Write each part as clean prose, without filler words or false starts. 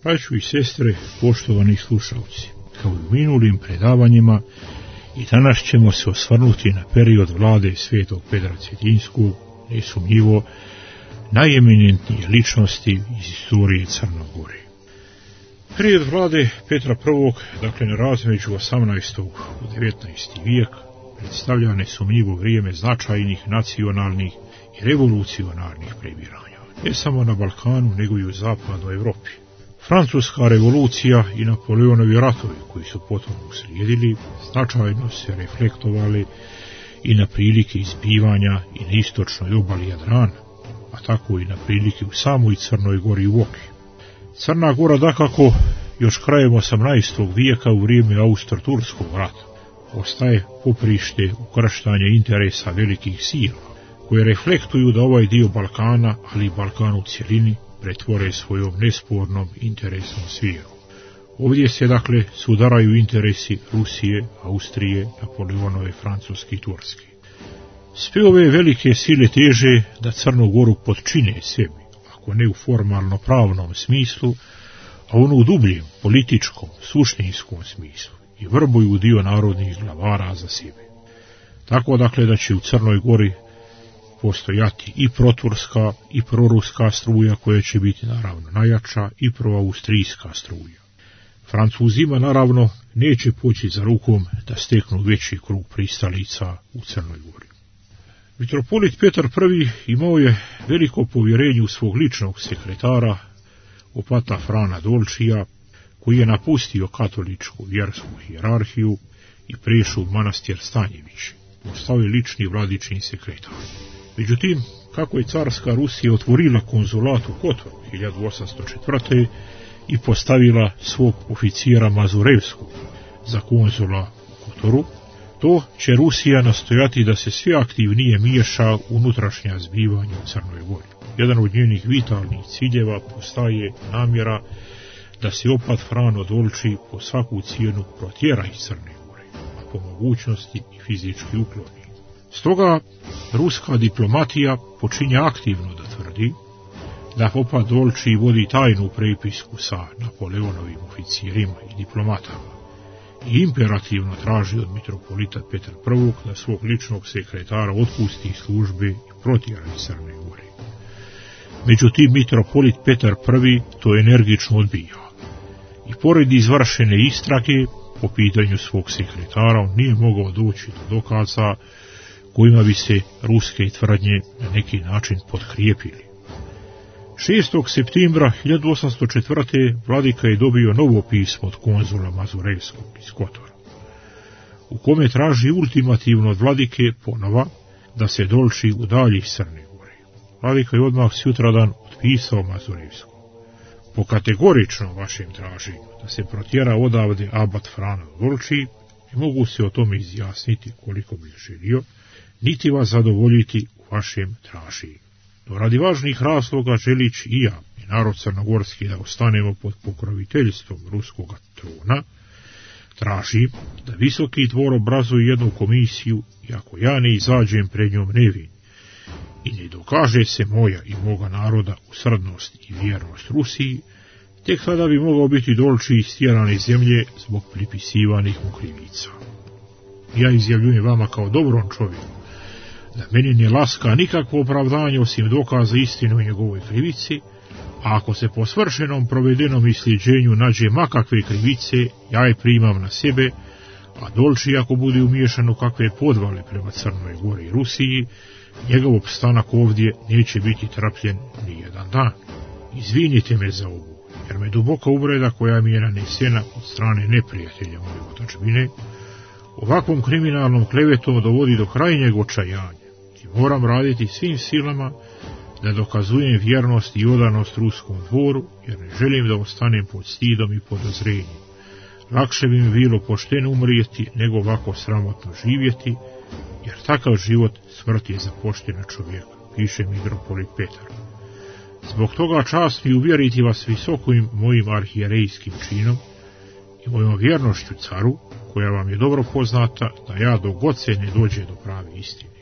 Braćo i sestre, poštovani slušalci, kao i u minulim predavanjima, i danas ćemo se osvrnuti na period vlade svetog Petra Cetinjskog, nesumnjivo najeminentnije ličnosti iz istorije Crne Gore. Period vlade Petra I, dakle na razmeđu 18. u 19. vijek, predstavlja nesumnjivo vrijeme značajnih nacionalnih i revolucionarnih prebiranja, ne samo na Balkanu, nego i u zapadnoj Evropi. Francuska revolucija i Napoleonovi ratovi, koji su potom uslijedili, značajno se reflektovali i na prilike izbivanja i na istočnoj obali Jadrana, a tako i na prilike u samoj Crnoj Gori u Voki. Crna Gora, dakako, još krajem 18. vijeka u vrijeme Austro-Turskog rata ostaje poprište ukrštanja interesa velikih sila, koje reflektuju da ovaj dio Balkana, ali i Balkan u cjelini, pretvore svojom nespornom interesnom sferom. Ovdje se dakle sudaraju interesi Rusije, Austrije, Napoleonove, Francuske i Turske. Sve ove velike sile teže da Crnu Goru potčine sebi, ako ne u formalno pravnom smislu, a ono u dubljem, političkom, suštinskom smislu, i vrbuju dio narodnih glavara za sebe. Tako dakle da će u Crnoj Gori postojati i proturska i proruska struja, koja će biti naravno najjača, i proaustrijska struja. Francuzima naravno neće poći za rukom da steknu veći krug pristalica u Crnoj Gori. Mitropolit Petar I imao je veliko povjerenje u svog ličnog sekretara, opata Frana Dolčija, koji je napustio katoličku vjersku hijerarhiju i prešao u manastir Stanjević, postao je lični vladičin sekretar. Međutim, kako je carska Rusija otvorila konzulat u Kotoru 1804. i postavila svog oficijera Mazurevskog za konzula u Kotoru, to će Rusija nastojati da se sve aktivnije miješa unutrašnja zbivanja u Crnoj Gori. Jedan od njenih vitalnih ciljeva postaje namjera da se opat Frano Dolči po svaku cijenu protjera iz Crne Gore, a po mogućnosti i fizički ukloni. Stoga ruska diplomatija počinje aktivno da tvrdi da opat Dolči vodi tajnu prepisku sa Napoleonovim oficirima i diplomatama i imperativno traži od mitropolita Petra I da svog ličnog sekretara otpusti iz službe i protjera iz Crne Gore. Međutim, mitropolit Petar I to energično odbija i pored izvršene istrage po pitanju svog sekretara on nije mogao doći do dokaza kojima bi se ruske tvrdnje na neki način potkrijepili. 6. septembra 1804. vladika je dobio novo pismo od konzula Mazurevskog iz Kotora, u kome traži ultimativno od vladike ponova da se Dolči udalji iz Crne Gore. Vladika je odmah sutradan otpisao Mazurevskom: po kategoričnom vašem traženju da se protjera odavde abat Frano Dolči, ne mogu se o tome izjasniti koliko bih želio, niti vas zadovoljiti u vašem traženju. No radi važnih razloga želić i ja i narod crnogorski da ostanemo pod pokroviteljstvom ruskog trona, tražim da visoki dvor obrazuje jednu komisiju i ako ja ne izađem pred njom nevin i ne dokaže se moja i moga naroda usrdnost i vjernost Rusiji, tek tada bi mogao biti Dolči istjeran iz zemlje zbog pripisivanih mu krivica. Ja izjavljujem vama kao dobrom čovjeku da meni ne laska nikakvo opravdanje osim dokaza istine o njegovoj krivici, a ako se po svršenom provedenom islijeđenju nađe makakve krivice, ja je primam na sebe, a Dolči ako bude umiješan u kakve podvale prema Crnoj Gori i Rusiji, njegov opstanak ovdje neće biti trpljen ni jedan dan. Izvinite me za ovo, jer me duboka uvreda koja mi je nanesena od strane neprijatelja moje otadžbine ovakvom kriminalnom klevetom dovodi do krajnjeg očajanja i moram raditi svim silama da dokazujem vjernost i odanost ruskom dvoru, jer ne želim da ostanem pod stidom i podozrenjem. Lakše bi mi bilo pošteno umrijeti nego ovako sramotno živjeti, jer takav život smrt je za poštena čovjeka, piše mitropolit Petar. Zbog toga čast mi uvjeriti vas visokim mojim arhijerejskim činom i mojom vjernošću caru, koja vam je dobro poznata, da ja dok god se ne dođe do prave istine.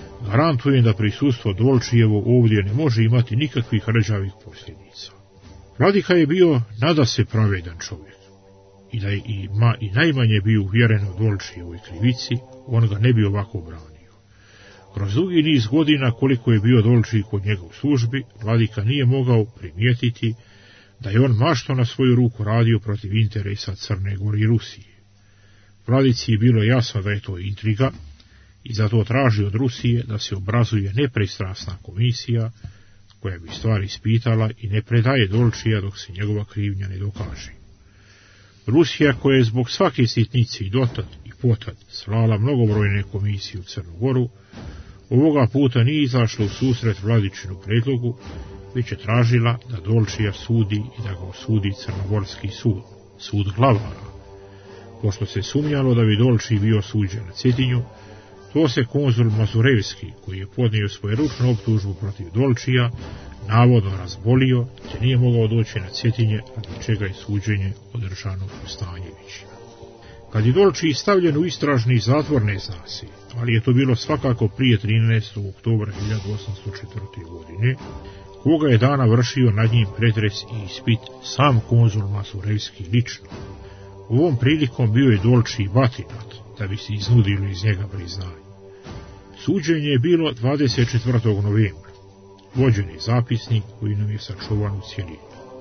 Garantujem da prisustvo Dolčijevo ovdje ne može imati nikakvih rđavih posljedica. Vladika je bio nadase pravedan čovjek i da je i najmanje bio uvjeren u Dolčijevoj krivici, on ga ne bi ovako branio. Kroz dugi niz godina koliko je bio Dolčij kod njega u službi, Vladika nije mogao primijetiti da je on mašto na svoju ruku radio protiv interesa Crne Gore i Rusije. Vladici je bilo jasno da je to intriga i zato traži od Rusije da se obrazuje nepristrasna komisija koja bi stvari ispitala i ne predaje Dolčija dok se njegova krivnja ne dokaže. Rusija, koja je zbog svake sitnice i dotad i potad slala mnogobrojne komisije u Crnu Goru, ovoga puta nije izašla u susret Vladičinu predlogu, već je tražila da Dolčija sudi i da ga osudi Crnogorski sud, sud glavara. Pošto se sumnjalo da bi Dolčij bio suđen na Cetinju, to se konzul Mazurevski, koji je podnio svojeručnu optužbu protiv Dolčija, navodno razbolio, te nije mogao doći na Cetinje, radi čega je suđenje održano u Stanjevićima. Kad je Dolčij stavljen u istražni zatvor, ne zna se, ali je to bilo svakako prije 13. oktobra 1804. godine, koga je dana vršio nad njim pretres i ispit sam konzul Mazurevski lično. Ovom prilikom bio je Dolčij batinat, da bi se iznudilo iz njega priznanje. Suđenje je bilo 24. novembra. Vođen je zapisnik koji nam je sačuvan u cjelini.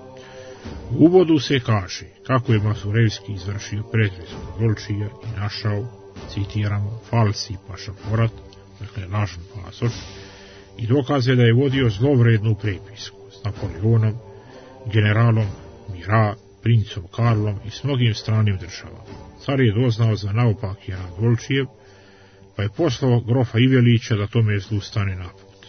U uvodu se kaže kako je Mazurevski izvršio pretres kod Dolčija i našao, citiramo, falsi pašaporat, dakle lažan pasoš, i dokaze da je vodio zlovrednu prepisku s Napoleonom, generalom Mira, princom Karlom i s mnogim stranim državama. Car je doznao za naopaki rad Dolčijev, pa je poslao grofa Ivelića da tome zlu stane na put.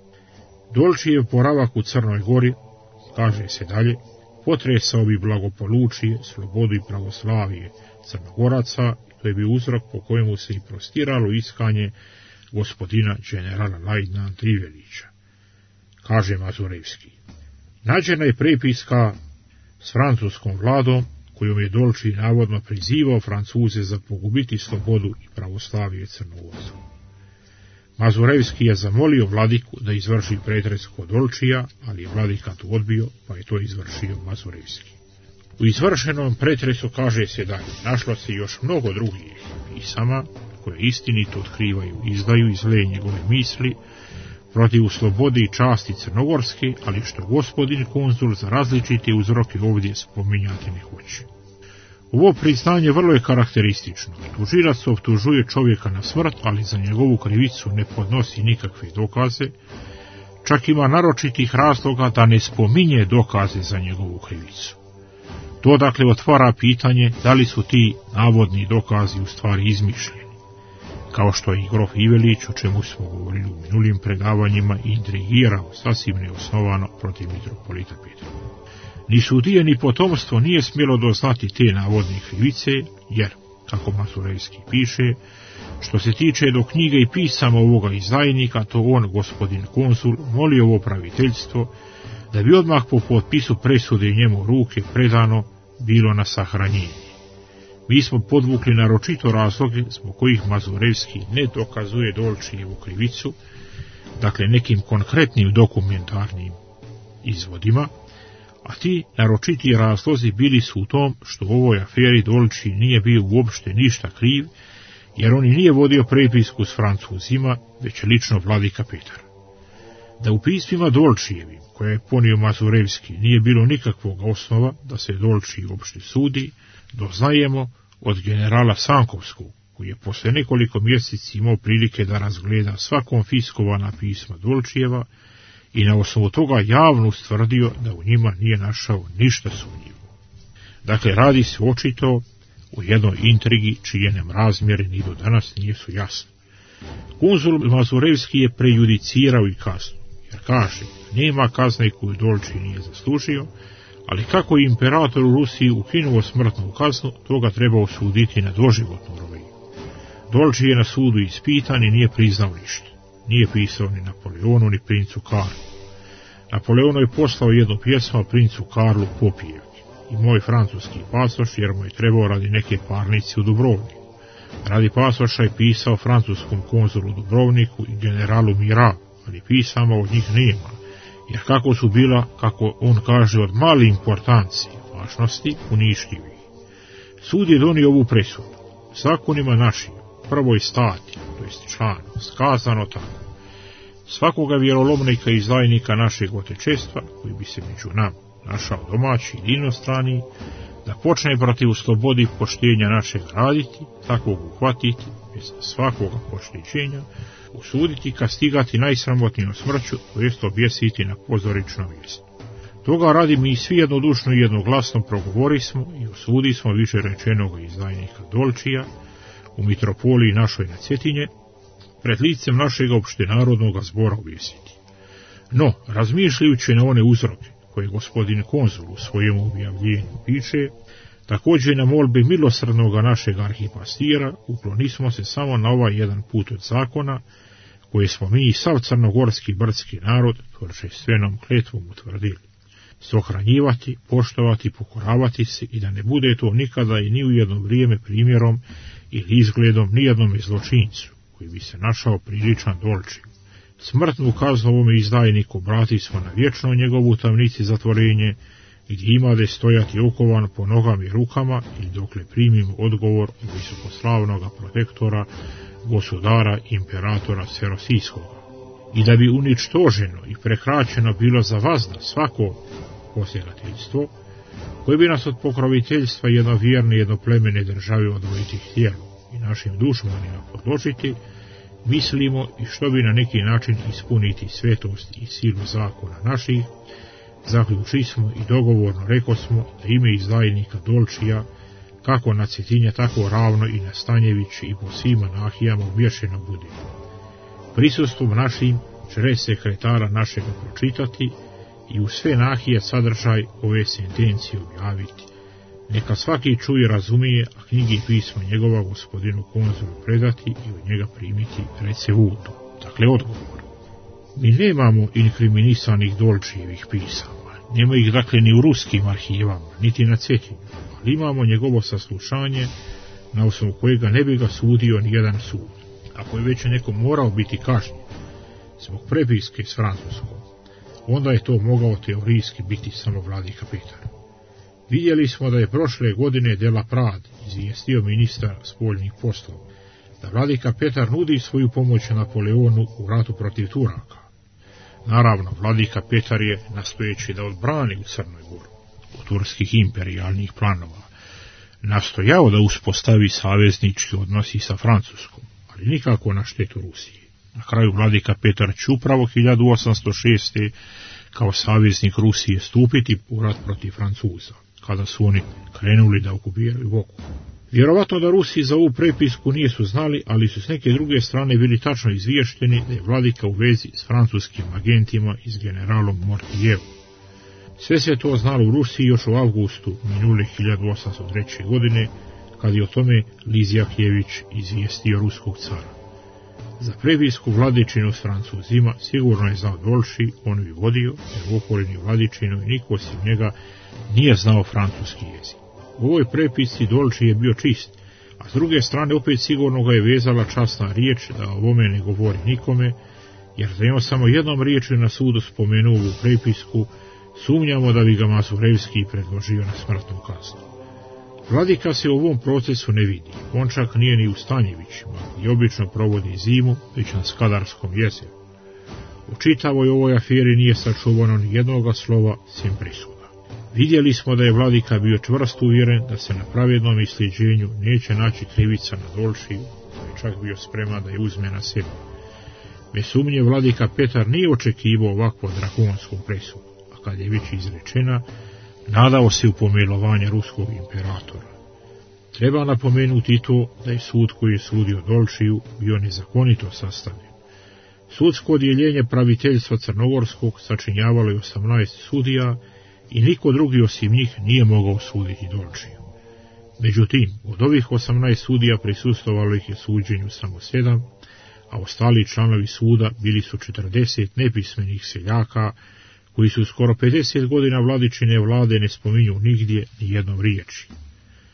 Dolčijev boravak u Crnoj Gori, kaže se dalje, potresao bi blagopolučije, slobodu i pravoslavije Crnogoraca, i to je bio uzrok po kojemu se i prostiralo iskanje gospodina generala lajtnanta Ivelića. Kaže Mazurevski, nađena je prepiska s francuskom vladom, kojom je Dolčij navodno prizivao Francuze za pogubiti slobodu i pravoslavije Crnogorca. Mazurevski je zamolio Vladiku da izvrši pretres kod Dolčija, ali je Vladika to odbio, pa je to izvršio Mazurevski. U izvršenom pretresu, kaže se dalje, našlo se još mnogo drugih pisama, koje istinito otkrivaju i izdaju iz zle njegove misli protiv slobode i časti Crnogorske, ali što gospodin konzul za različite uzroke ovdje spominjati ne hoće. Ovo priznanje vrlo je karakteristično. Tužilac optužuje čovjeka na smrt, ali za njegovu krivicu ne podnosi nikakve dokaze, čak ima naročitih razloga da ne spominje dokaze za njegovu krivicu. To dakle otvara pitanje da li su ti navodni dokazi u stvari izmišljeni, kao što je i grof Ivelić, o čemu smo govorili u minulim predavanjima, i intrigirao sasvim neosnovano protiv mitropolita Petra. Ni sudije ni potomstvo nije smjelo doznati te navodne krivice, jer, kako Mazurevski piše, što se tiče do knjige i pisama ovoga izdajnika, to on, gospodin konsul, molio ovo praviteljstvo, da bi odmah po potpisu presude njemu ruke predano bilo na sahranjenje. Mi smo podvukli naročito razloge zbog kojih Mazurevski ne dokazuje Dolčijevu krivicu, dakle nekim konkretnim dokumentarnim izvodima, a ti naročiti razlozi bili su u tom što u ovoj aferi Dolčij nije bio uopšte ništa kriv, jer on i nije vodio prepisku s Francuzima, već lično Vladika Petar. Da u pismima Dolčijevim, koje je ponio Mazurevski, nije bilo nikakvog osnova da se Dolčij uopšte sudi, doznajemo od generala Sankovskog, koji je posle nekoliko mjeseci imao prilike da razgleda sva konfiskovana pisma Dolčijeva i na osnovu toga javno ustvrdio da u njima nije našao ništa sumnjivo. Dakle, radi se očito u jednoj intrigi čije nam razmjere ni do danas nisu jasne. Konzul Mazurevski je prejudicirao i kaznu, jer kaže, nema kazne koju Dolčij nije zaslužio, ali kako je imperator u Rusiji ukinuo smrtnu kaznu, toga treba osuditi na doživotnu robiju. Dolčij je na sudu ispitan i nije priznao ništa. Nije pisao ni Napoleonu ni princu Karlu. Napoleonu je poslao jednu pjesmu princu Karlu popijevki i moj francuski pasoš, jer mu je trebao radi neke parnice u Dubrovniku. Radi pasoša je pisao francuskom konzulu u Dubrovniku i generalu Mira, ali pisama od njih nema, jer kako su bila, kako on kaže, od male importancije, važnosti, uništljivih. Sud je donio ovu presudu. Zakonima našim, prvoj stati, to jest članu, skazano tako. Svakoga vjerolomnika i izdajnika našeg otečestva, koji bi se među nama našao domaći i inostrani, da počne protiv slobodi poštenja našeg raditi, takvog uhvatiti, bez svakoga poštećenja, usuditi, kastigati najsramotnijom smrću, to jest objesiti na pozoričnom mjestu. Toga radi mi svi jednodušno i jednoglasno progovorismo i osudismo više rečenog izdajnika Dolčija u mitropoliji našoj na Cetinje, pred licem našeg opštenarodnog zbora objesiti. No, razmišljajući na one uzroke koje gospodin konzul u svojem objavljenju piše, također na molbi milosrdnoga našeg arhipastira, uklonismo se samo na ovaj jedan put od zakona, koje smo mi sav crnogorski brdski narod tvrđestvenom kletvom utvrdili. Sohranjivati, poštovati, pokoravati se i da ne bude to nikada i ni u jedno vrijeme primjerom ili izgledom nijednom zločincu, koji bi se našao priličan Dolčiju. Smrtnu kaznu ovome izdajniku brati smo na vječno njegovu tamnici zatvorenje, gdje imade stojati okovan po nogama i rukama, ili dokle primimo odgovor od visokoslavnog protektora, gosudara, imperatora Serosijskoga. I da bi uništoženo i prekraćeno bilo za vazda svako posjelateljstvo, koje bi nas od pokroviteljstva jednovjerne jednoplemene države odvojiti htjelo i našim dušmanima podložiti, mislimo i što bi na neki način ispuniti svetost i silu zakona naših, zaključismo i dogovorno rekosmo da ime izdajnika Dolčija, kako na Cetinje, tako ravno i na Stanjevići i po svima nahijama obješeno bude. Prisustvom našim će sekretara našega pročitati i u sve nahije sadržaj ove sentencije objaviti. Neka svaki čuje i razumije, a knjigi i pismo njegova gospodinu konzulu predati i od njega primiti recevutu. Dakle, odgovor. Mi nemamo inkriminisanih Dolčijevih pisama. Nema ih dakle ni u ruskim arhivama, niti na Cetinju, ali imamo njegovo saslušanje, na osnovu kojega ne bi ga sudio ni jedan sud. Ako je već neko morao biti kažnjen zbog prepiske s francuskom, onda je to mogao teorijski biti samo vladika Petar. Vidjeli smo da je prošle godine de la Prade izvijestio ministar spoljnih poslova da vladika Petar nudi svoju pomoć Napoleonu u ratu protiv Turaka. Naravno, vladika Petar je, nastojeći da odbrani u Crnoj Gori od turskih imperijalnih planova, nastojao da uspostavi saveznički odnosi sa Francuskom, ali nikako na štetu Rusije. Na kraju vladika Petar će upravo 1806. kao saveznik Rusije stupiti u rat protiv Francuza, kada su oni krenuli da okupiraju Voku. Vjerovatno da Rusi za ovu prepisku nisu znali, ali su s neke druge strane bili tačno izvješteni da je vladika u vezi s francuskim agentima i s generalom Mortijevom. Sve se to znalo u Rusiji još u avgustu minule 1803. godine, kad je o tome Lizjakjević izvijestio ruskog cara. Za prepisku vladičinu s Francuzima sigurno je znao Dolči, on bi vodio, jer u okolini vladičinu i niko osim njega nije znao francuski jezik. U ovoj prepisci Dolči je bio čist, a s druge strane opet sigurno ga je vezala časna riječ da o ovome ne govori nikome, jer da je on samo jednom riječju na sudu spomenuo ovu prepisku, sumnjamo da bi ga Mazurevski predložio na smrtnu kaznu. Vladika se u ovom procesu ne vidi, on čak nije ni u Stanjevićima i obično provodi zimu već na Skadarskom jezeru. U čitavoj ovoj aferi nije sačuvano ni jednoga slova sem prisuda. Vidjeli smo da je vladika bio čvrsto uvjeren da se na pravednom islijeđenju neće naći krivica na Dolčiju, koji je čak bio spreman da je uzme na sebe. Bez sumnje vladika Petar nije očekivao ovakvu drakonsku presudu, a kad je već izrečena, nadao se u pomilovanje ruskog imperatora. Treba napomenuti i to da je sud koji je sudio Dolčiju bio nezakonito sastavljen. Sudsko odjeljenje praviteljstva Crnogorskog sačinjavalo je 18 sudija i niko drugi osim njih nije mogao suditi Dolčiju. Međutim, od ovih 18 sudija prisustvovalo ih je suđenju samo 7, a ostali članovi suda bili su 40 nepismenih seljaka, koji su skoro 50 godina vladičine vlade ne spominju nigdje ni jednom riječi.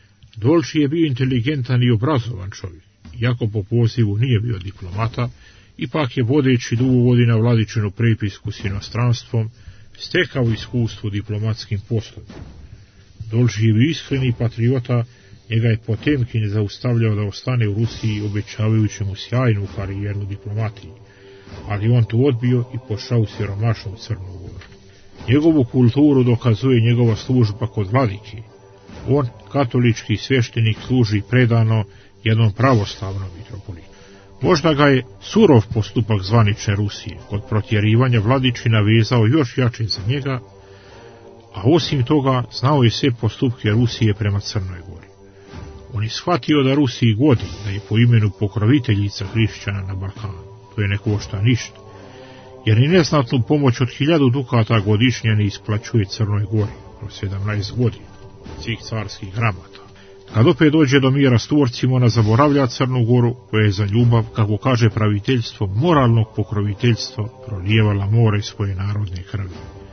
Dolči je bio inteligentan i obrazovan čovjek, iako po pozivu nije bio diplomata Ipak je vodeći dugo godina Vladičinu prepisku s inostranstvom stekao iskustvo u diplomatskim poslovima. Dolčijev iskreni patriota njega je Potemkin zaustavljao da ostane u Rusiji, obećavajući mu sjajnu karijeru u diplomatiji, ali on to odbio i pošao u siromašnu Crnu Goru. Njegovu kulturu dokazuje njegova služba kod vladike. On, katolički sveštenik, služi predano jednom pravoslavnom mitropolitu. Možda ga je surov postupak zvanične Rusije kod protjerivanja Vladičina vezao još jače za njega, a osim toga znao je sve postupke Rusije prema Crnoj Gori. On je shvatio da Rusiji godi da je po imenu pokroviteljica hrišćana na Balkanu. To je ne košta ništa, jer ni neznatnu pomoć od 1000 dukata godišnje ne isplaćuje Crnoj Gori kroz 17 godina, svih carskih gramata. Kad opet dođe do mira s Turcima, ona zaboravlja Crnu Goru, koja je za ljubav, kako kaže praviteljstvo, moralnog pokroviteljstva prolijevala more svoje narodne krvi.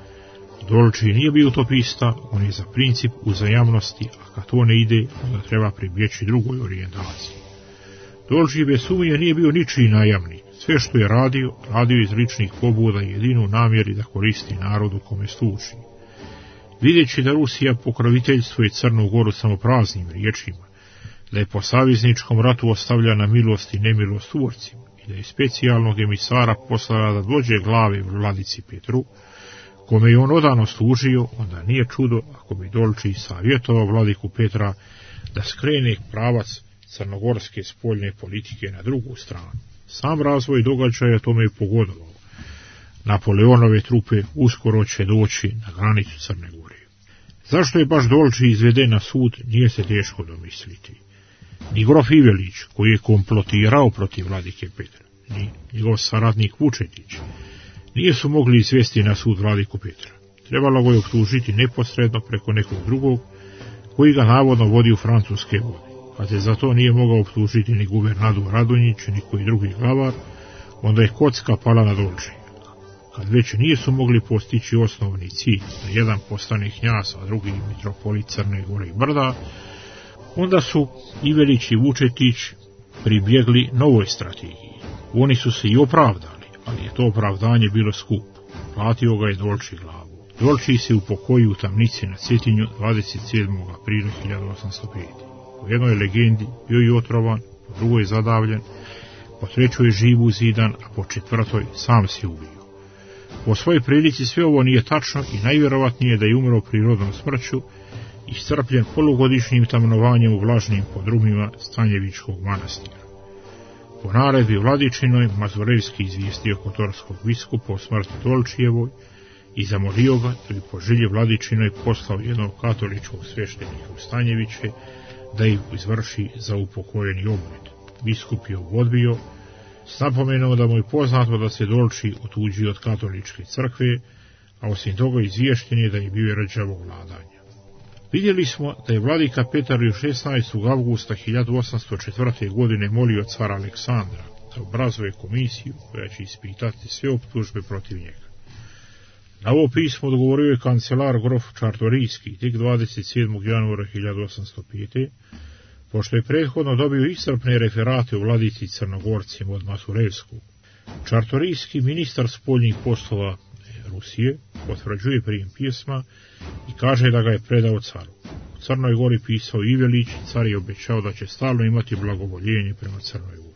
Dolčij nije bio utopista, on je za princip uzajamnosti, a kad to ne ide, onda treba pribjeći drugoj orijentaciji. Dolčij bez sumnje nije bio ničiji najamnik. Sve što je radio iz ličnih pobuda i jedinu namjeri da koristi narodu kome služi. Vidjeći da Rusija pokroviteljstvuje Crnu Goru samo praznim riječima, da je po savezničkom ratu ostavlja na milost i nemilost Turcima i da je specijalnog emisara poslala da dođe glave vladici Petru, kome je on odano služio, onda nije čudo ako bi Dolčij savjetovao vladiku Petra da skrene pravac crnogorske spoljne politike na drugu stranu. Sam razvoj događaja tome je pogodovao. Napoleonove trupe uskoro će doći na granicu Crne Gore. Zašto je baš Dolčij izveden na sud, nije se teško domisliti. Ni grof Ivelić, koji je komplotirao protiv vladike Petra, ni njegov saradnik Vučetić, nije su mogli izvesti na sud vladiku Petra. Trebalo ga je optužiti neposredno preko nekog drugog, koji ga navodno vodi u francuske vode. Kad se za to nije mogao optužiti ni guvernador Radonjić, ni koji drugi glavar, onda je kocka pala na Dolčija. Kad već nisu mogli postići osnovni cilj, da jedan postane knjaz, a drugi mitropolit Crne Gore i Brda, onda su Ivelić i Vučetić pribjegli novoj strategiji. Oni su se i opravdali, ali je to opravdanje bilo skupo. Platio ga je Dolčij glavu. Dolčij se upokojio u tamnici na Cetinju 27. aprila 1805. Po jednoj legendi bio je otrovan, po drugoj zadavljen, po trećoj živ uzidan, a po četvrtoj sam se ubio. Po svojoj prilici sve ovo nije tačno i najvjerovatnije da je umro prirodnom smrću, iscrpljen polugodišnjim tamnovanjem u vlažnim podrumima Stanjevičkog manastira. Po naredbi Vladičinoj Mazurevski izvijestio kotorskog biskupa o smrti Dolčijevoj i zamolio ga da bi po želji Vladičinoj poslao jednog katoličkog sveštenika u Stanjeviće da ih izvrši za upokojeni obred. Biskup je odbio, s napomenom da mu je poznato da se Dolčij otuđio od katoličke crkve, a osim toga izvješten je da je bio rđavog vladanja. Vidjeli smo da je vladika Petar još 16. avgusta 1804. godine molio cara Aleksandra da obrazuje komisiju koja će ispitati sve optužbe protiv njega. Na ovo pismo odgovorio je kancelar grof Čartorijski tek 27. januara 1805. pošto je prethodno dobio iscrpne referate u vladici Crnogorcima od Masurevskog. Čartorijski, ministar spoljnih poslova Rusije, potvrđuje prijem pisma i kaže da ga je predao caru. U Crnoj Gori pisao Ivelić, car je obećao da će stalno imati blagovoljenje prema Crnoj Gori.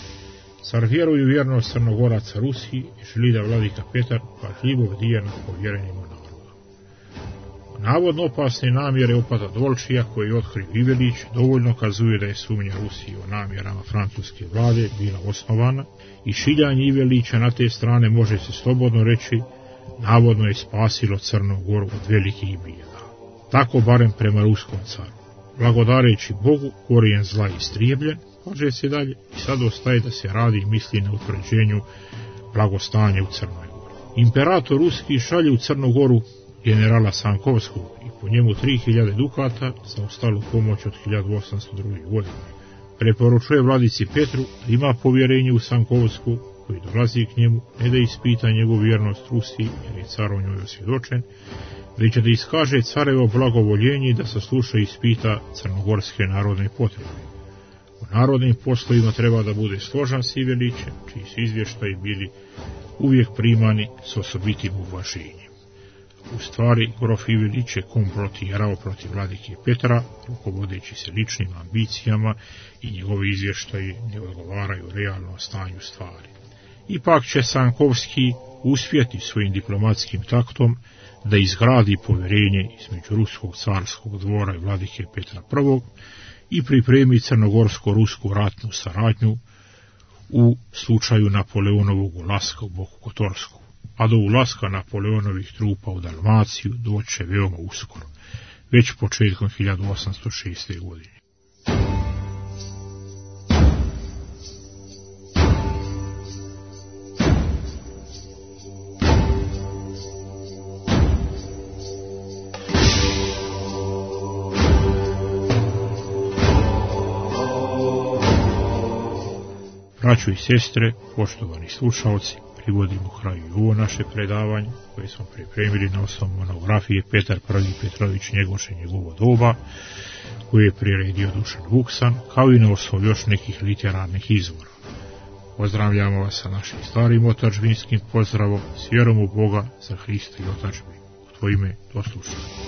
Car vjeruje u vjernost Crnogoraca Rusiji i želi da vladika Petar pažljivo bdije nad povjerenjima naroda. Navodno opasne namjere opata Dolčija, koji je otkrio Ivelić, dovoljno kazuje da je sumnja Rusiji o namjerama francuske vlade bila osnovana i šiljanje Ivelića na te strane može se slobodno reći navodno je spasilo Crnu Goru od velikih bijeda. Tako barem prema ruskom caru. Blagodareći Bogu, korijen zla istrijebljen, kaže se dalje, i sad ostaje da se radi i misli na utvrđenju blagostanja u Crnoj Gori. Imperator ruski šalje u Crnu Goru generala Sankovskog i po njemu 3000 dukata za ostalu pomoć od 1802. godine. Preporučuje vladici Petru da ima povjerenje u Sankovskog, koji dolazi k njemu, ne da ispita njegovu vjernost Rusiji, jer je car o njoj osvjedočen, već da iskaže carevo blagovoljenje da sasluša i ispita crnogorske narodne potrebe. U narodnim poslovima treba da bude složan s Ivelićem, čiji su izvještaji bili uvijek primani s osobitim uvaženjem. U stvari, grof Ivelić je komplotirao protiv vladike Petra, rukovodeći se ličnim ambicijama i njegovi izvještaji ne odgovaraju realnom stanju stvari. Ipak će Sankovski uspjeti svojim diplomatskim taktom da izgradi povjerenje između ruskog carskog dvora i vladike Petra I i pripremi crnogorsko-rusku ratnu saradnju u slučaju Napoleonovog ulaska u Boku Kotorsku, a do ulaska Napoleonovih trupa u Dalmaciju doće veoma uskoro, već početkom 1806. godine. Braćo i sestre, poštovani slušalci, privodimo kraju ovo naše predavanje koje smo pripremili na osnovu monografije Petar I. Petrović Njegoš i njegovo doba, koje je priredio Dušan Vuksan, kao i na osnovu još nekih literarnih izvora. Pozdravljamo vas sa našim starim otadžbinskim pozdravom, s vjerom u Boga, za Hrista i otadžbinu. U tvoje ime, do slušanja.